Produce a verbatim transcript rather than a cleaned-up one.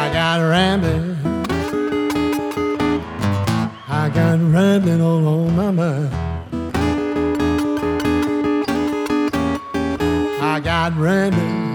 I got rambling. I got rambling all on my mind. I got rambling.